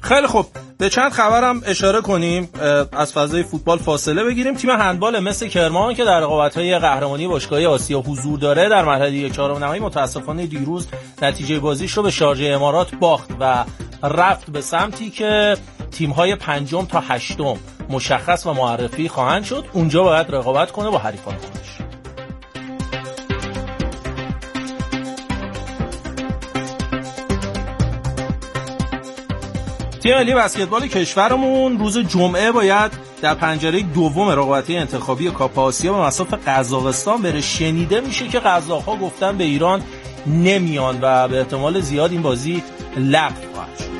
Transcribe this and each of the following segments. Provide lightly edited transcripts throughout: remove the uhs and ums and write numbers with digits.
خیلی خوب، به چند خبرم اشاره کنیم. از فضای فوتبال فاصله بگیریم. تیم هندبال مس کرمان که در رقابت‌های قهرمانی باشگاهی آسیا حضور داره در مرحله 1/4 نهایی متاسفانه دیروز نتیجه بازیش رو به شارژه امارات باخت و رفت به سمتی که تیم‌های 5 تا 8 مشخص و معرفی خواهند شد. اونجا باید رقابت کنه با حریفان خودش. تیم ملی بسکتبال کشورمون روز جمعه باید در پنجره دوم رقابت‌های انتخابی کاپ آسیا به مصاف قزاقستان بره. شنیده میشه که قزاق‌ها گفتن به ایران نمیان و به احتمال زیاد این بازی لغو خواهد شد.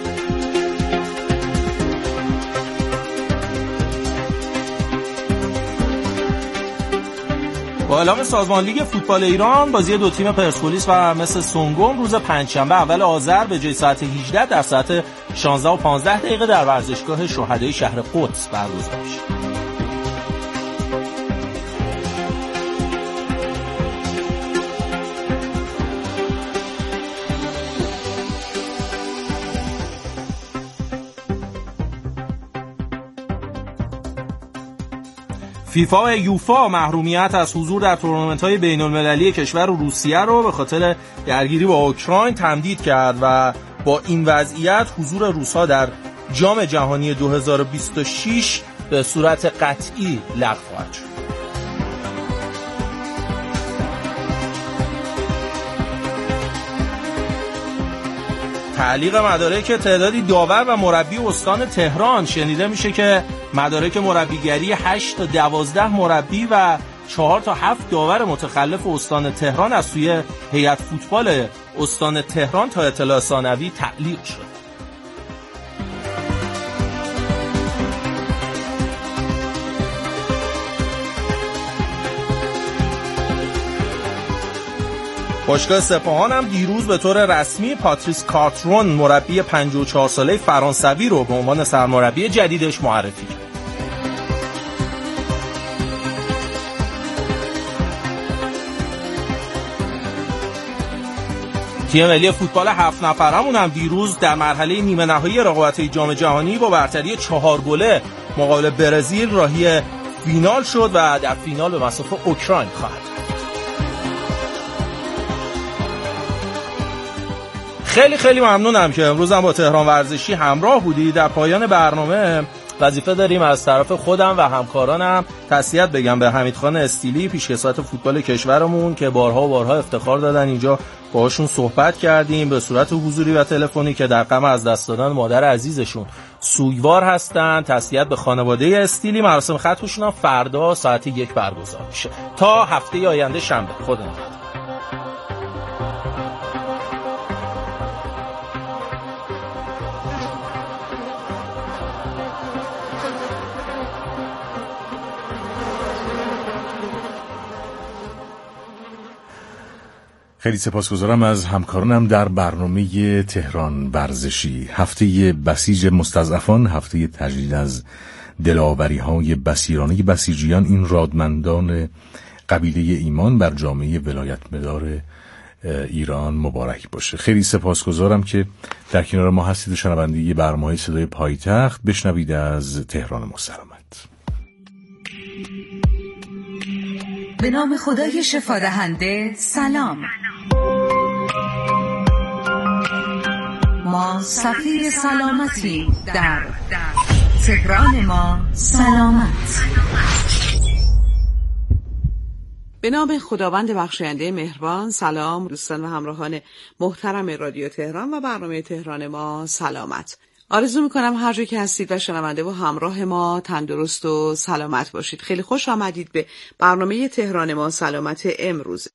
با اعلام سازمان لیگ فوتبال ایران بازی دو تیم پرسپولیس و مس سونگوم روز پنجشنبه اول آذر به جای ساعت 18 در ساعت 16:15 در ورزشگاه شهدای شهر قدس برگزار میشه. فیفا و یوفا محرومیت از حضور در تورنمنت‌های بین‌المللی کشور و روسیه رو به خاطر درگیری با اوکراین تمدید کرد و با این وضعیت حضور روس‌ها در جام جهانی 2026 به صورت قطعی لغو خواهد شد. تعلیق مدارک تعدادی داور و مربی استان تهران. شنیده میشه که مدارک مربیگری 8 تا 12 مربی و 4 تا 7 داور متخلف استان تهران از سوی هیئت فوتبال استان تهران تا اطلاع ثانوی تعلیق شد. باشگاه سپاهان هم دیروز به طور رسمی پاتریس کارترون مربی 54 ساله فرانسوی رو به عنوان سرمربی جدیدش معرفی کرد. تیم ملی فوتبال 7 نفرمون هم دیروز در مرحله نیمه نهایی رقابت‌های جام جهانی با برتری 4 گله مقابل برزیل راهی فینال شد و در فینال به مصاف اوکراین خواهد. خیلی ممنونم که امروز هم با تهران ورزشی همراه بودی. در پایان برنامه وظیفه داریم از طرف خودم و همکارانم تسلیت بگم به حمیدخان استیلی پیشکسوت فوتبال کشورمون که بارها افتخار دادن اینجا باهاشون صحبت کردیم به صورت حضوری و تلفنی که در غم از دست دادن مادر عزیزشون سوگوار هستن. تسلیت به خانواده استیلی. مراسم ختمشون هم فردا ساعت 1 برگزار میشه. تا هفته آینده شنبه. خدا نگهدار. خیلی سپاسگزارم از همکارانم در برنامه تهران ورزشی. هفته بسیج مستضعفان، هفته تجدید از دلاوری‌های بصیرانه بسیجیان، این رادمندان قبیله ایمان بر جامعه ولایتمدار ایران مبارک باشه. خیلی سپاسگزارم که در کنار ما هستید و شنونده برنامه صدای پایتخت. بشنوید از تهران ما سلامت. به نام خدای شفادهنده. سلام. ما سفیر سلامتی در تهران ما سلامت. به نام خداوند بخشاینده مهربان. سلام دوستان و همراهان محترم رادیو تهران و برنامه تهران ما سلامت. آرزو میکنم هر جا که هستید و شنونده و همراه ما تندرست و سلامت باشید. خیلی خوش آمدید به برنامه تهران ما سلامت امروز.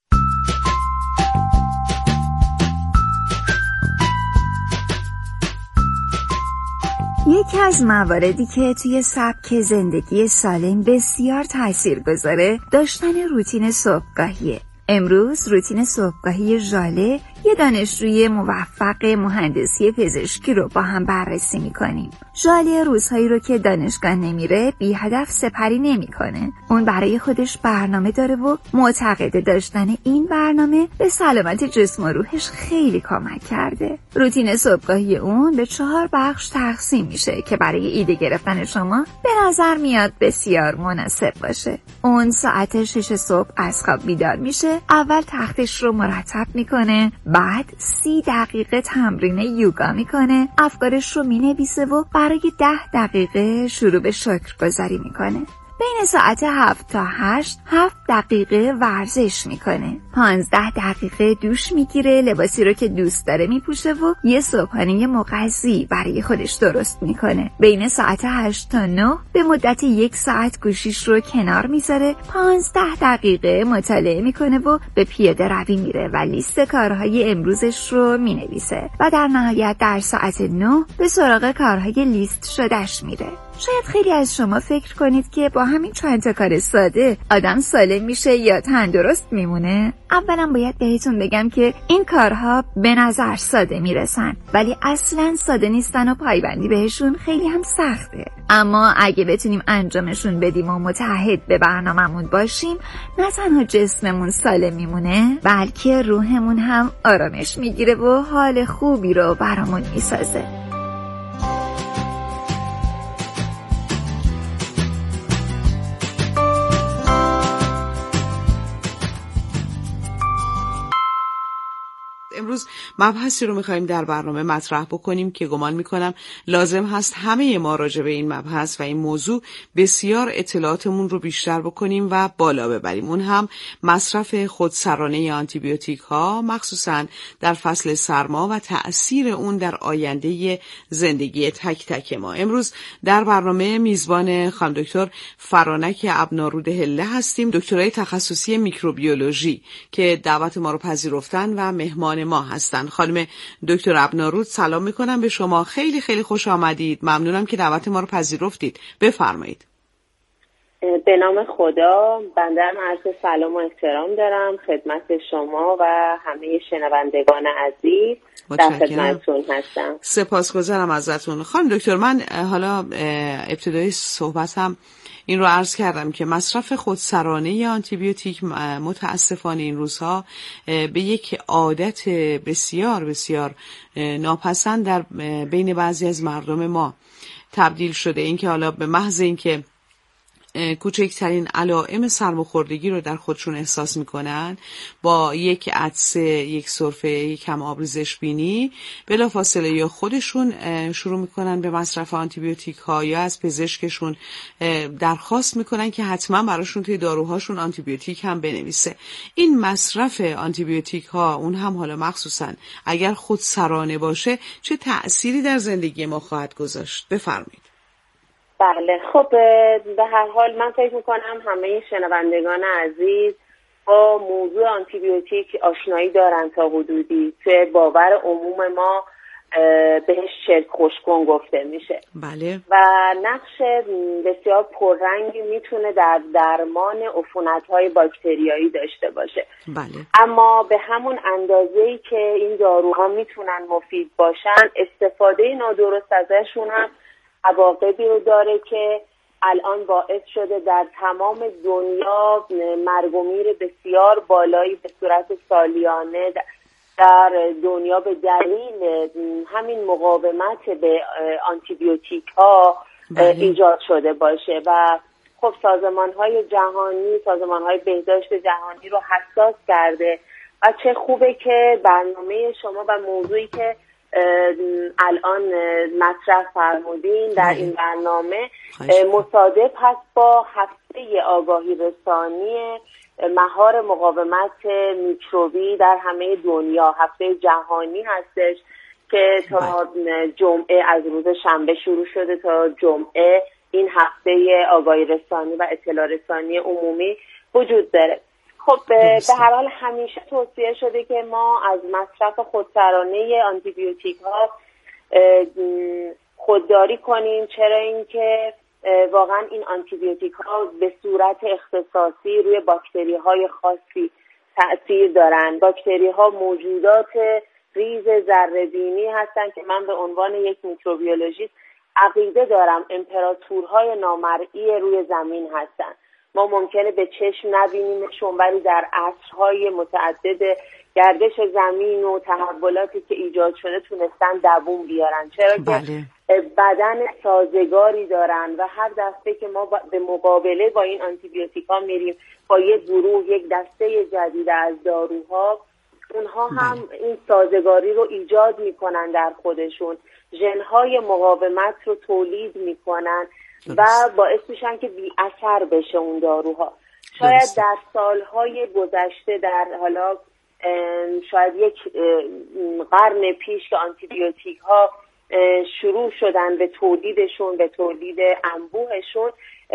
یکی از مواردی که توی سبک زندگی سالم بسیار تأثیر گذاره داشتن روتین صبحگاهیه. امروز روتین صبحگاهی ژاله یه دانشجوی موفق مهندسی پزشکی رو با هم بررسی میکنیم. ژاله روزهایی رو که دانشگاه نمیره بی هدف سپری نمیکنه. اون برای خودش برنامه داره و معتقد داشتن این برنامه به سلامت جسم و روحش خیلی کمک کرده. روتین صبحگاهی اون به 4 بخش تقسیم میشه که برای ایده گرفتن شما به نظر میاد بسیار مناسب باشه. اون ساعت 6 صبح از خواب بیدار میشه، اول تختش رو مرتب میکنه، بعد 30 دقیقه تمرین یوگا میکنه، افکارش رو مینویسه و برای 10 دقیقه شروع به شکرگزاری میکنه. بین ساعت 7 تا 8 7 دقیقه ورزش میکنه. 15 دقیقه دوش میگیره، لباسی رو که دوست داره میپوشه و یه صبحانه مغذی برای خودش درست میکنه. بین ساعت 8 تا 9 به مدت 1 ساعت گوشیش رو کنار میذاره. 15 دقیقه مطالعه میکنه و به پیاده روی میره و لیست کارهای امروزش رو مینویسه و در نهایت در ساعت 9 به سراغ کارهای لیست شدهش میره. شاید خیلی از شما فکر کنید که با همین چند تا کار ساده آدم سالم میشه یا تندرست میمونه. اولا باید بهتون بگم که این کارها به نظر ساده میرسن ولی اصلا ساده نیستن و پایبندی بهشون خیلی هم سخته. اما اگه بتونیم انجامشون بدیم و متحد به برنامه‌مون باشیم، نه تنها جسممون سالم میمونه بلکه روحمون هم آرامش میگیره و حال خوبی رو برامون میسازه. امروز مبحثی رو می‌خوایم در برنامه مطرح بکنیم که گمان می‌کنم لازم هست همه ما راجع به این مبحث و این موضوع بسیار اطلاعاتمون رو بیشتر بکنیم و بالا ببریم. اون هم مصرف خودسرانه آنتیبیوتیک‌ها، مخصوصاً در فصل سرما و تأثیر اون در آینده زندگی تک تک ما. امروز در برنامه میزبان خانم دکتر فرانک ابنارود هله هستیم، دکترای تخصصی میکروبیولوژی که دعوت ما رو پذیرفتن و مهمان ما هستن. خانم دکتر ابنارود سلام میکنم به شما، خیلی خیلی خوش آمدید. ممنونم که دعوت ما رو پذیرفتید. بفرمایید. به نام خدا، بنده هم عرض سلام و احترام دارم خدمت شما و همه شنوندگان عزیز. در خدمتتون هستم. سپاسگزارم ازتون. خانم دکتر، من حالا ابتدای صحبتم این رو عرض کردم که مصرف خودسرانه آنتیبیوتیک متاسفانه این روزها به یک عادت بسیار بسیار ناپسند در بین بعضی از مردم ما تبدیل شده. این که حالا به محض این که کوچکترین علائم سرماخوردگی رو در خودشون احساس میکنن، با یک عطسه، یک سرفه، یک کم آبریزش بینی، بلافاصله یا خودشون شروع میکنن به مصرف آنتیبیوتیک ها یا از پزشکشون درخواست میکنن که حتما براشون توی داروهاشون آنتیبیوتیک هم بنویسه. این مصرف آنتیبیوتیک ها، اون هم حالا مخصوصا اگر خودسرانه باشه، چه تأثیری در زندگی ما خواهد گذاشت؟ بفرمایید. بله، خب به هر حال من فکر میکنم همه شنوندگان عزیز با موضوع آنتیبیوتیک آشنایی دارن تا حدودی. توی باور عموم ما بهش چرک خوشکن گفته میشه. بله. و نقش بسیار پررنگی میتونه در درمان عفونت‌های باکتریایی داشته باشه. بله. اما به همون اندازه‌ای که این داروها میتونن مفید باشن، استفاده نادرست ازشون هم عواقبی رو داره که الان باعث شده در تمام دنیا مرگ و میر بسیار بالایی به صورت سالیانه در دنیا به دلیل همین مقاومت به آنتیبیوتیک ها ایجاد شده باشه. و خب سازمان‌های جهانی، سازمان‌های بهداشت جهانی رو حساس کرده و چه خوبه که برنامه شما و موضوعی که الان مطرح فرمودین در این برنامه مصادف هست با هفته آگاهی رسانی مهار مقاومت میکروبی در همه دنیا. هفته جهانی هستش که تا جمعه، از روز شنبه شروع شده تا جمعه، این هفته آگاهی رسانی و اطلاع رسانی عمومی وجود داره. خب به هر حال همیشه توصیه شده که ما از مصرف خودسرانه آنتیبیوتیک ها خودداری کنیم، چرا اینکه واقعا این آنتیبیوتیک ها به صورت اختصاصی روی باکتری های خاصی تأثیر دارن. باکتری ها موجودات ریز ذره‌بینی هستن که من به عنوان یک میکروبیولوژیست عقیده دارم امپراتورهای نامرئی روی زمین هستن. ما ممکنه به چشم نبینیمشون، ولی در عصرهای متعدد گردش زمین و تحولاتی که ایجاد شده تونستن دووم بیارن، چرا که بدن سازگاری دارن و هر دفعه که ما به مقابله با این آنتیبیوتیک ها میریم با یک گروه، یک دسته جدید از داروها، اونها هم این سازگاری رو ایجاد میکنن در خودشون، ژن‌های مقاومت رو تولید میکنن و باعث میشن که بی اثر بشه اون داروها. شاید در سالهای گذشته، در حالا شاید یک قرن پیش که آنتیبیوتیک ها شروع شدن به تولیدشون، به تولید انبوهشون،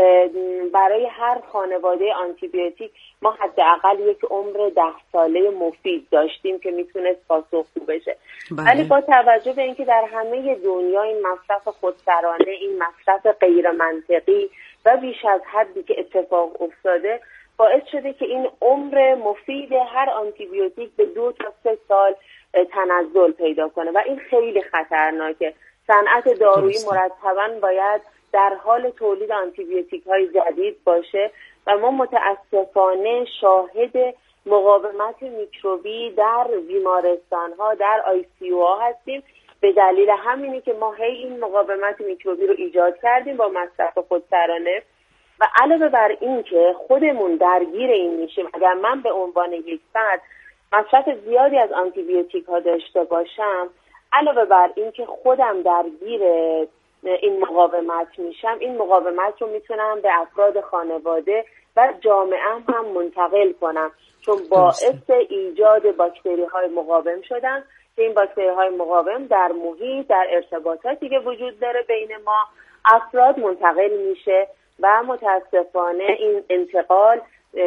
برای هر خانواده آنتیبیوتیک ما حداقل یک عمر 10 ساله مفید داشتیم که میتونست پاسخگو بشه. ولی با توجه به اینکه در همه دنیا این مصرف خودسرانه، این مصرف غیر منطقی و بیش از حدی که اتفاق افتاده، باعث شده که این عمر مفید هر آنتیبیوتیک به 2 تا 3 سال تنزل پیدا کنه و این خیلی خطرناکه. صنعت دارویی مرتباً باید در حال تولید آنتیبیوتیک های جدید باشه و ما متاسفانه شاهد مقاومت میکروبی در بیمارستان ها، در ICU ها هستیم. به دلیل همینی که ما هی این مقاومت میکروبی رو ایجاد کردیم با مصرف خودسرانه و علاوه بر این که خودمون درگیر این میشیم. اگر من به عنوان یک فرد مصرف زیادی از آنتیبیوتیک ها داشته باشم، علاوه بر این که خودم درگیر این مقاومت میشم، این مقاومت رو میتونم به افراد خانواده و جامعه هم منتقل کنم، چون باعث ایجاد باکتری های مقاوم شدن که این باکتری های مقاوم در محیط، در ارتباطاتی که وجود داره بین ما افراد منتقل میشه و متاسفانه این انتقال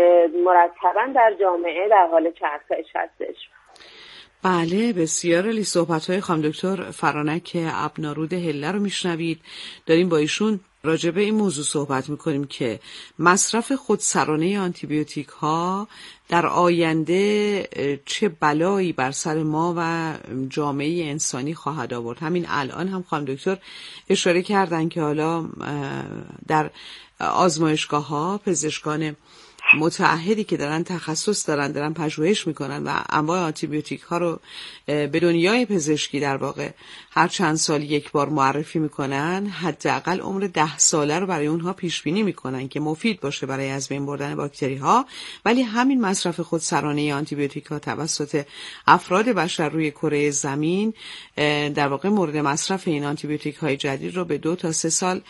مرتباً در جامعه در حال چرخش هستش. بله، بسیار عالی. صحبت‌های خانم دکتر فرانک ابنارود هله رو میشنوید. داریم با ایشون راجع به این موضوع صحبت میکنیم که مصرف خودسرانه آنتیبیوتیک ها در آینده چه بلایی بر سر ما و جامعه انسانی خواهد آورد. همین الان هم خانم دکتر اشاره کردن که حالا در آزمایشگاه ها پزشکان متعهدی که دارن تخصص دارن پژوهش میکنن و انواع آنتیبیوتیک ها رو به دنیای پزشکی در واقع هر چند سال یک بار معرفی میکنن، حداقل عمر 10 ساله رو برای اونها پیش بینی میکنن که مفید باشه برای از بین بردن باکتری ها. ولی همین مصرف خودسرانه آنتیبیوتیک ها توسط افراد بشر روی کره زمین در واقع مورد مصرف این آنتیبیوتیک های جدید رو به 2 تا 3 سال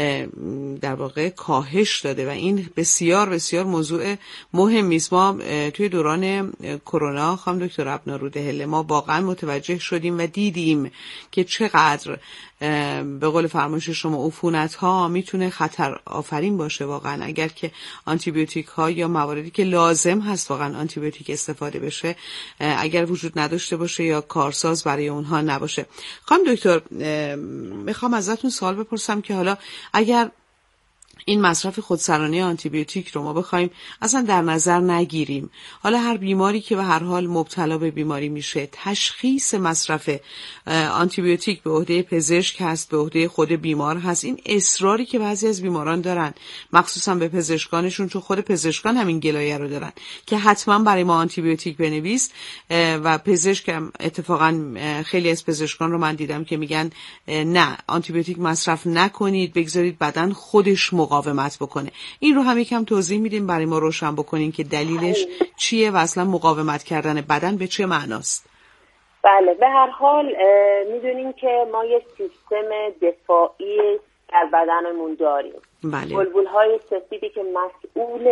در واقع کاهش داده و این بسیار بسیار موضوع مهمی است. ما توی دوران کرونا خانم دکتر ابنارود هله ما واقعا متوجه شدیم و دیدیم که چقدر به قول فرمایش شما عفونت ها میتونه خطر آفرین باشه واقعا اگر که آنتیبیوتیک ها یا مواردی که لازم هست واقعا آنتیبیوتیک استفاده بشه اگر وجود نداشته باشه یا کارساز برای اونها نباشه. خانم دکتر میخوام ازتون سوال بپرسم که حالا اگر این مصرف خودسرانه آنتیبیوتیک رو ما بخوایم اصلا در نظر نگیریم، حالا هر بیماری که به هر حال مبتلا به بیماری میشه، تشخیص مصرف آنتیبیوتیک به عهده پزشک هست، به عهده خود بیمار هست. این اصراری که بعضی از بیماران دارن مخصوصا به پزشکانشون، چون خود پزشکان همین گلایه رو دارن که حتما برای ما آنتیبیوتیک بنویس و پزشک هم اتفاقا خیلی از پزشکان رو من دیدم که میگن نه آنتیبیوتیک مصرف نکنید، بگذارید بدن خودش مقاومت بکنه. این رو هم یکم توضیح میدیم برای ما روشن بکنین که دلیلش چیه و اصلا مقاومت کردن بدن به چه معناست؟ بله، به هر حال میدونیم که ما یک سیستم دفاعی در بدنمون داریم. بله. بلبل‌های سفیدی که مسئول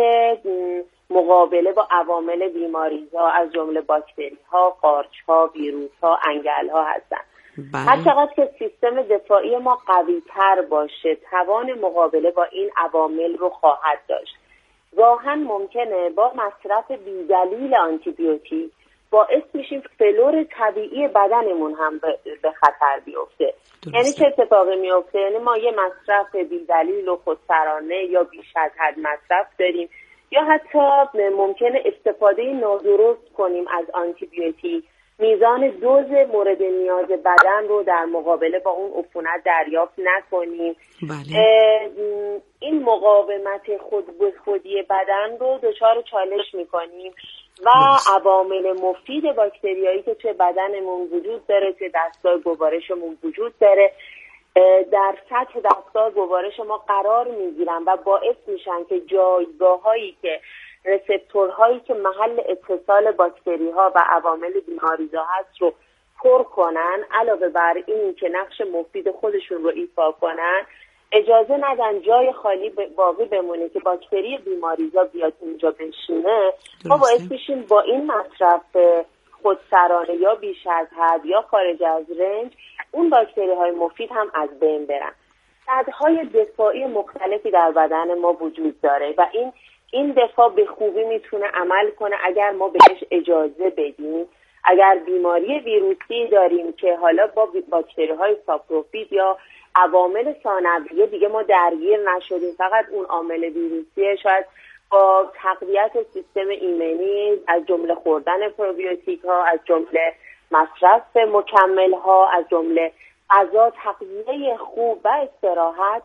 مقابله با عوامل بیماری‌ها از جمله باکتری‌ها، قارچ‌ها، ویروس‌ها، انگل‌ها هستن. بله. هر چقدر که سیستم دفاعی ما قوی تر باشه توان مقابله با این عوامل رو خواهد داشت. گاهن ممکنه با مصرف بی‌دلیل آنتیبیوتیک باعث میشیم فلور طبیعی بدنمون هم به خطر بیفته. یعنی چه اتفاقی میفته؟ یعنی ما یه مصرف بی‌دلیل و خودسرانه یا بیش از حد مصرف داریم یا حتی ممکنه استفاده نادرست کنیم از آنتیبیوتیک میزان دوز مورد نیاز بدن رو در مقابله با اون عفونت دریافت نکنیم. بله. این مقاومت خود به خودی بدن رو دچار چالش میکنیم و عوامل مفید باکتریایی که توی بدنمون وجود داره، توی دستگاه گوارشمون وجود داره، در سطح دستگاه گوارش ما قرار میگیرن و باعث میشن که جایگاه‌هایی که رسپتورهایی که محل اتصال باکتری ها و عوامل بیماریزا هست رو پر کنن، علاوه بر این که نقش مفید خودشون رو ایفا کنن، اجازه ندن جای خالی باقی بمونه که باکتری بیماریزا بیاد اونجا بشینه. ما باعث میشیم با این مصرف خودسرانه یا بیش از حد یا خارج از رنج اون باکتری های مفید هم از بین برن. سدهای دفاعی مختلفی در بدن ما وجود داره و این دفاع به خوبی میتونه عمل کنه اگر ما بهش اجازه بدیم. اگر بیماری ویروسی داریم که حالا با باکتری های ساپروفیت یا عوامل ثانویه دیگه ما درگیر نشدیم، فقط اون عامل ویروسیه، شاید با تقویت سیستم ایمنی از جمله خوردن پروبیوتیک ها، از جمله مصرف مکمل ها، از جمله غذا، تغذیه خوب و استراحت،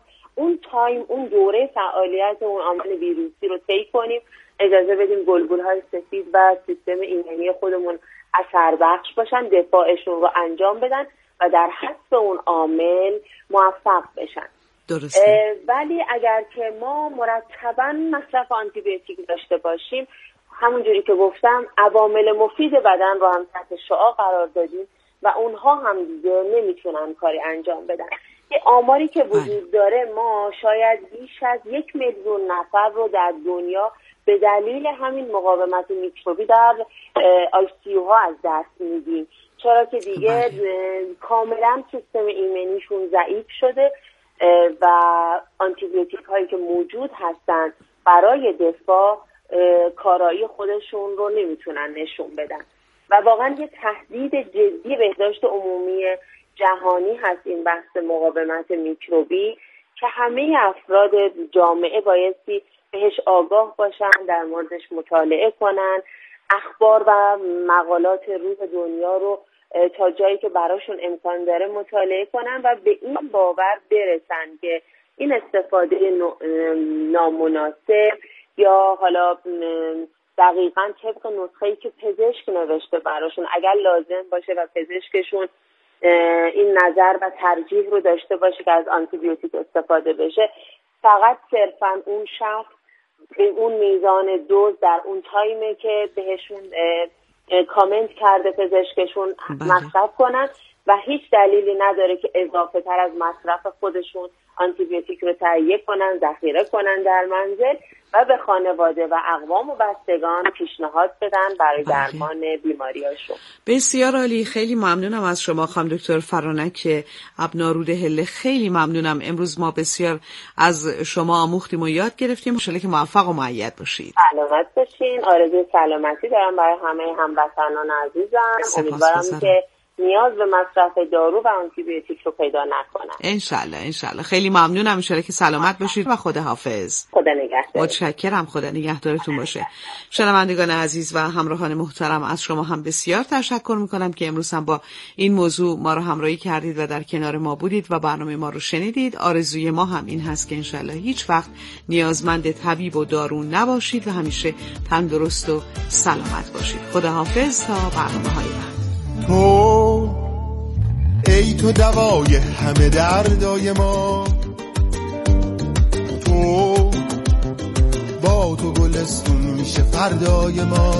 اون دوره فعالیت اون عامل ویروسی رو طی کنیم، اجازه بدیم گلبول‌های سفید و سیستم ایمنی خودمون اثر بخش باشن، دفاعشون رو انجام بدن و در حذف اون عامل موفق بشن. درسته. ولی اگر که ما مرتباً مصرف آنتی بیوتیک داشته باشیم، همونجوری که گفتم عوامل مفید بدن رو هم تحت شعاع قرار دادیم و اونها هم دیگه نمیتونن کاری انجام بدن. یه آماری که وجود داره، ما شاید بیش از 1 میلیون نفر رو در دنیا به دلیل همین مقاومت میکروبی در ICU ها از دست میدیم، چرا که دیگه کاملا سیستم ایمنیشون ضعیف شده و آنتی بیوتیک هایی که موجود هستن برای دفاع کارایی خودشون رو نمیتونن نشون بدن و واقعا یه تهدید جدی بهداشت عمومی جهانی هست این بحث مقاومت میکروبی که همه افراد جامعه بایستی بهش آگاه باشن، در موردش مطالعه کنن، اخبار و مقالات روز دنیا رو تا جایی که براشون امکان داره مطالعه کنن و به این باور برسن که این استفاده نامناسب یا حالا دقیقاً طبق نسخه‌ای که پزشک نوشته براشون اگر لازم باشه و پزشکشون این نظر و ترجیح رو داشته باشه که از آنتی بیوتیک استفاده بشه، فقط صرفاً اون شخص اون میزان دوز در اون تایمی که بهشون کامنت کرده پزشکشون مصرف کنن و هیچ دلیلی نداره که اضافه تر از مصرف خودشون آنتی بیوتیک رو تهیه کنن، ذخیره کنن در منزل و به خانواده و اقوام و بستگان پیشنهاد بدن برای درمان بیماریاشون. بسیار عالی، خیلی ممنونم از شما خانم دکتر فرانک ابنارود هله، خیلی ممنونم. امروز ما بسیار از شما آموختیم و یاد گرفتیم. ان شاءالله که موفق و مؤید باشید. سلامت باشین. آرزوی سلامتی دارم برای همه هموطنان عزیزم. امیدوارم که نیاز به مصرف دارو و آنتی بیوتیک رو پیدا نکنن. انشالله. خیلی ممنونم. انشالله که سلامت باشید و خداحافظ. خدا نگهدار. متشکرم. خدا نگهدارتون باشه. شنوندگان عزیز و همراهان محترم، از شما هم بسیار تشکر میکنم که امروز هم با این موضوع ما رو همراهی کردید و در کنار ما بودید و برنامه ما رو شنیدید. آرزوی ما هم این هست که انشالله هیچ وقت نیازمند طبیب و دارو نباشید و همیشه تندرست و سلامت باشید. خداحافظ تا برنامه‌های بعد. تو ای تو دوای همه دردای ما، تو با تو گلستون میشه فردای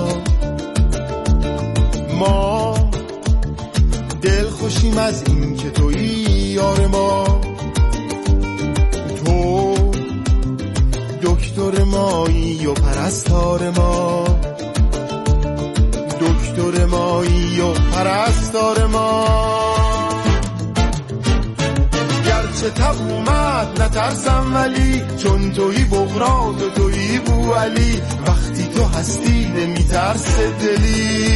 ما دل خوشیم از این که تویی یار ما، تو دکتر مایی و پرستار ما، دکتر مایی و پرستار ما. گرچه تب اومد نترسم ولی چون تویی بغرات و تویی بوعلی، وقتی تو هستی نمیترسه دلی.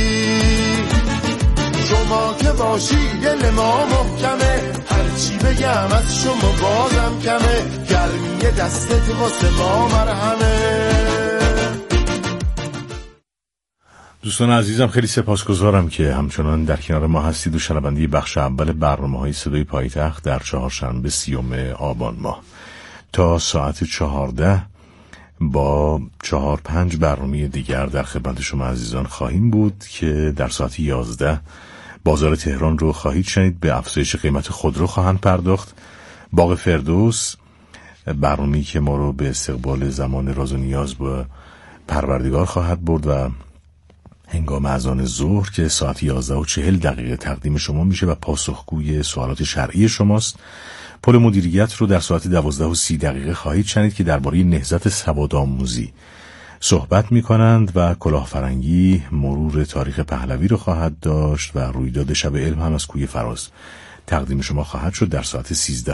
شما که باشی دل ما محکمه، هرچی بگم از شما بازم کمه، گرمی دستت واسه ما مرهمه. دوستان عزیزم خیلی سپاسگزارم که همچنان در کنار ما هستید و شنونده بخش اول برنامه‌های صدای پایتخت در چهارشنبه 30 آبان ماه تا ساعت 14 با 4-5 برنامه دیگر در خدمت شما عزیزان خواهیم بود که در ساعت 11 بازار تهران رو خواهید شنید، به افزایش قیمت خودرو خواهند پرداخت. باغ فردوس برنامه‌ای که ما رو به استقبال زمان راز و نیاز با پروردگار خواهد برد و هنگام اذان ظهر که ساعت 11:40 تقدیم شما میشه و پاسخگوی سوالات شرعی شماست. پل مدیریت رو در ساعت 12:30 خواهید شنید که درباره نهضت سوادآموزی صحبت میکنند و کلاهفرنگی مرور تاریخ پهلوی رو خواهد داشت و رویداد شب علم هم از کوی فراز تقدیم شما خواهد شد در ساعت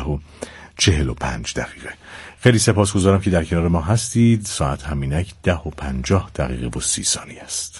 13:45. خیلی سپاسگزارم که در کنار ما هستید. ساعت همینک 10:50 است.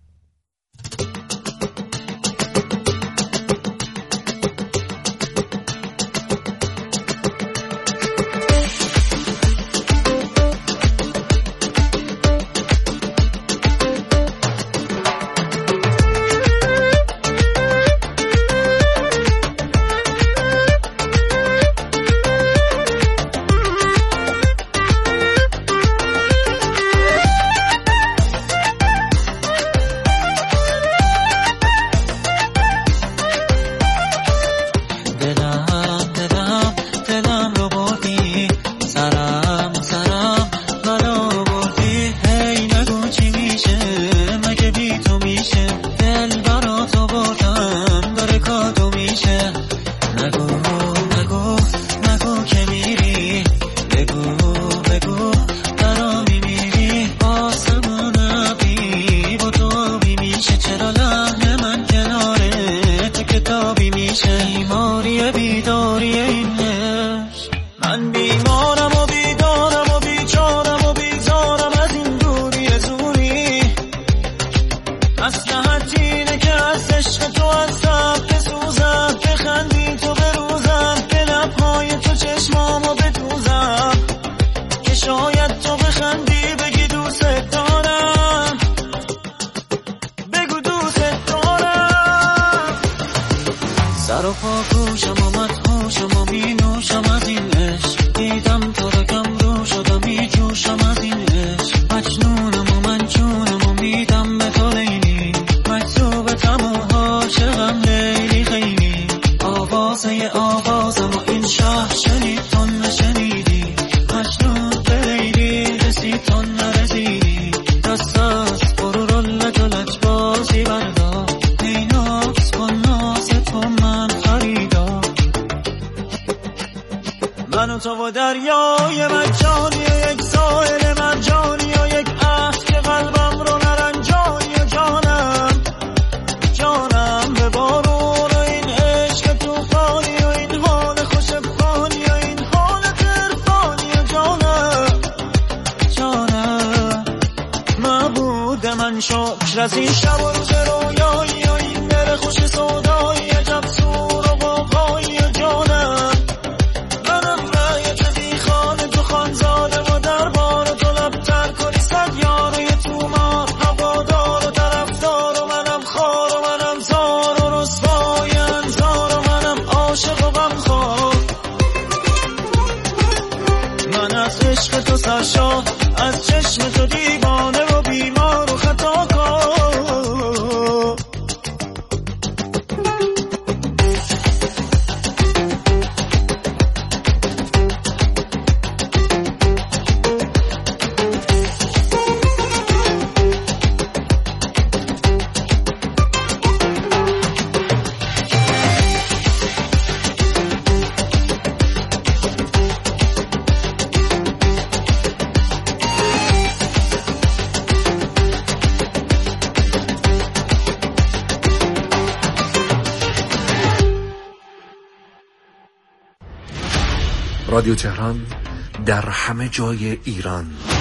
رادیو تهران در همه جای ایران،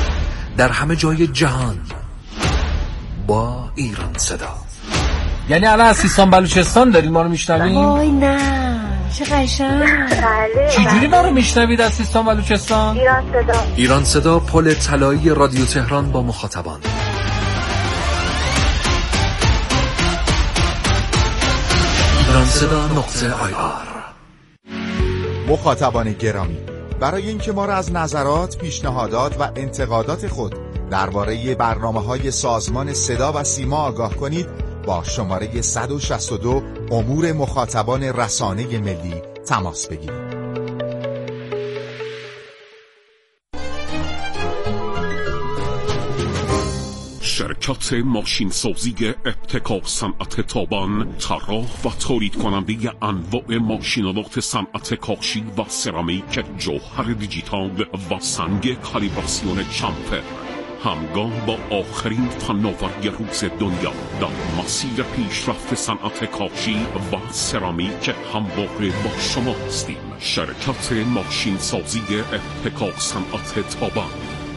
در همه جای جهان، با ایران صدا. یعنی الان از سیستان بلوچستان دارید ما رو میشنوید؟ وای نه چه قشنگ. چجوری ما رو میشنوید از سیستان بلوچستان؟ ایران صدا، پل طلایی رادیو تهران با مخاطبان. صدا.ir. مخاطبان گرامی، برای اینکه ما را از نظرات، پیشنهادات و انتقادات خود درباره برنامه‌های سازمان صدا و سیما آگاه کنید، با شماره 162 امور مخاطبان رسانه ملی تماس بگیرید. شرکت ماشین سازی ابتکار صنعت تابان، طراح و تولید کننده انواع ماشینالات صنعت کاشی و سرامیک، جوهر دیجیتال و سنگ کالیبراسیون چمپر، همگام با آخرین فناوری روز دنیا در مسیر پیشرفت صنعت کاشی و سرامیک همواره با شما هستیم. شرکت ماشین سازی ابتکار صنعت تابان.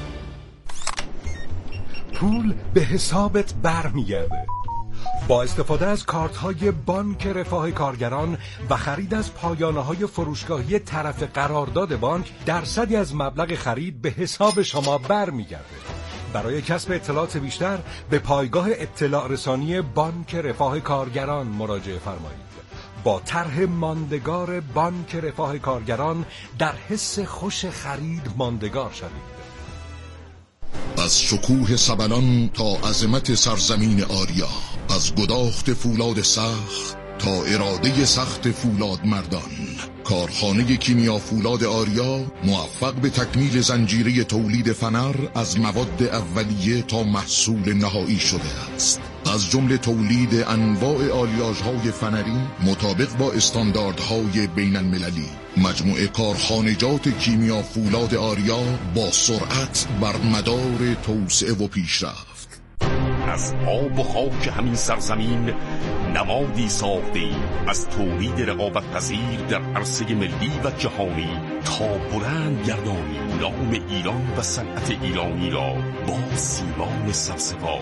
پول به حسابت برمیگرده. با استفاده از کارت‌های بانک رفاه کارگران و خرید از پایانه‌های فروشگاهی طرف قرارداد بانک، درصدی از مبلغ خرید به حساب شما برمیگرده. برای کسب اطلاعات بیشتر به پایگاه اطلاع رسانی بانک رفاه کارگران مراجعه فرمایید. با طرح ماندگار بانک رفاه کارگران در حس خوش خرید ماندگار شوید. از شکوه سبلان تا عظمت سرزمین آریا، از گداخت فولاد سخت تا اراده سخت فولاد مردان، کارخانه کیمیا فولاد آریا موفق به تکمیل زنجیره تولید فنر از مواد اولیه تا محصول نهایی شده است. از جمله تولید انواع آلیاژهای فنری مطابق با استانداردهای بین المللی. مجموعه کارخانجات کیمیا فولاد آریا با سرعت بر مدار توسعه و پیشرفت. از آب و خاک همین سرزمین نمادی ساختیم از تولید رقابت پذیر در عرصه ملی و جهانی تا بلند گردانیم نام ایران و صنعت ایرانی را با سیمان سبزوار.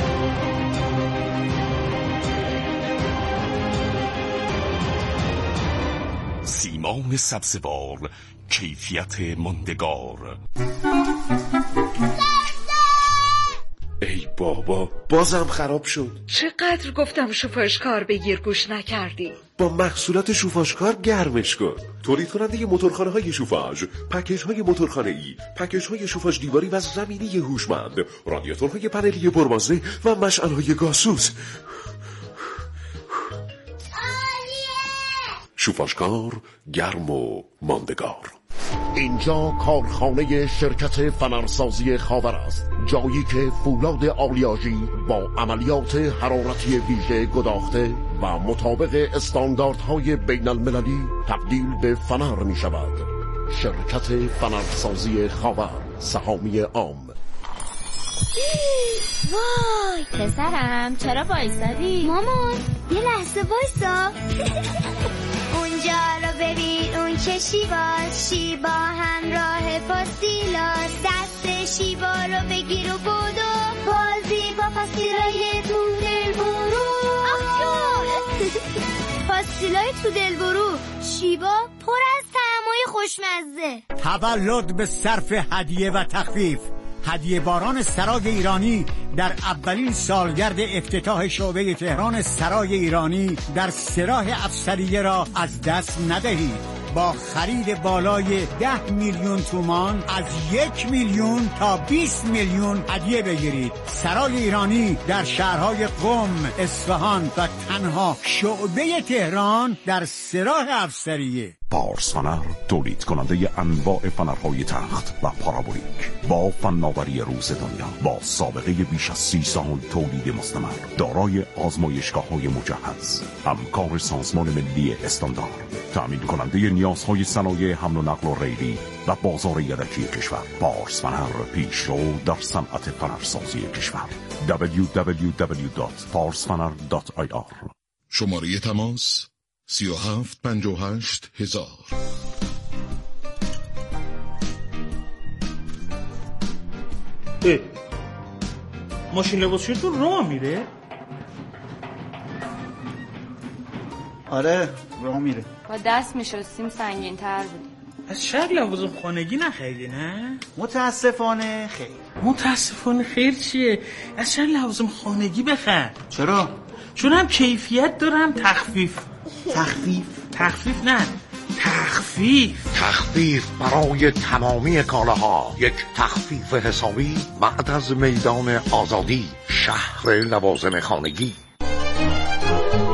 سیمان سبزوار، کیفیت ماندگار. ای بابا، بازم خراب شد. چقدر گفتم شوفاژکار بگیر گوش نکردی. با محصولات شوفاژکار گرمش کن. تولید کننده موتورخانه های شوفاژ، پکیج های موتورخانه ای، پکیج های شوفاژ دیواری و زمینی هوشمند، رادیاتورهای پنلی پربازه و مشعل های گازسوز. شوفاژکار، گرم و ماندگار. اینجا کارخانه شرکت فنرسازی خاور است، جایی که فولاد آلیاژی با عملیات حرارتی ویژه گداخته و مطابق استانداردهای بین المللی تبدیل به فنر می شود. شرکت فنرسازی خاور، سهامی عام. وای پسرم، چرا وایسادی؟ مامان یه لحظه وایسا. اونجا رو ببین، اون چه شیباست، شیبا همراه پاستیلاست. دست شیبا رو بگیر و بودو، بازی با پاستیلای تو دل برو. پاستیلای تو دل برو، شیبا پر از طعمای خوشمزه. تولد به صرف هدیه و تخفیف. هدیه باران سرای ایرانی در اولین سالگرد افتتاح شعبه تهران سرای ایرانی در سراح افسریه را از دست ندهید. با خرید بالای 10 میلیون تومان از 1 میلیون تا 20 میلیون هدیه بگیرید. سرای ایرانی در شهرهای قم، اصفهان و تنها شعبه تهران در سراح افسریه. پارس فنر، تولید کننده انواع فنرهای تخت و پارابولیک با فناوری روز دنیا، با سابقه بیش از 30 سال تولید مستمر، دارای آزمایشگاه‌های مجهز، همکار سازمان ملی استاندارد، تأمین کننده نیازهای صنایع حمل و نقل و ریلی و بازار یدکی کشور. پارس فنر، پیشرو در صنعت فنرسازی کشور. www.parsfaner.ir. شماره تماس 37 58 1000. ماشین لباسشویتون راه میره؟ آره راه میره. با دست میشستیم سنگین تر بود. از شهر لوازم خانگی نخریدی نه؟ متاسفانه خیر. متاسفانه خیر چیه؟ از شهر لوازم خانگی بخر. چرا؟ چون هم کیفیت داره هم تخفیف. تخفیف نه، تخفیف برای تمامی کالاها. یک تخفیف حسابی بعد از میدان آزادی، شهر لوازم خانگی.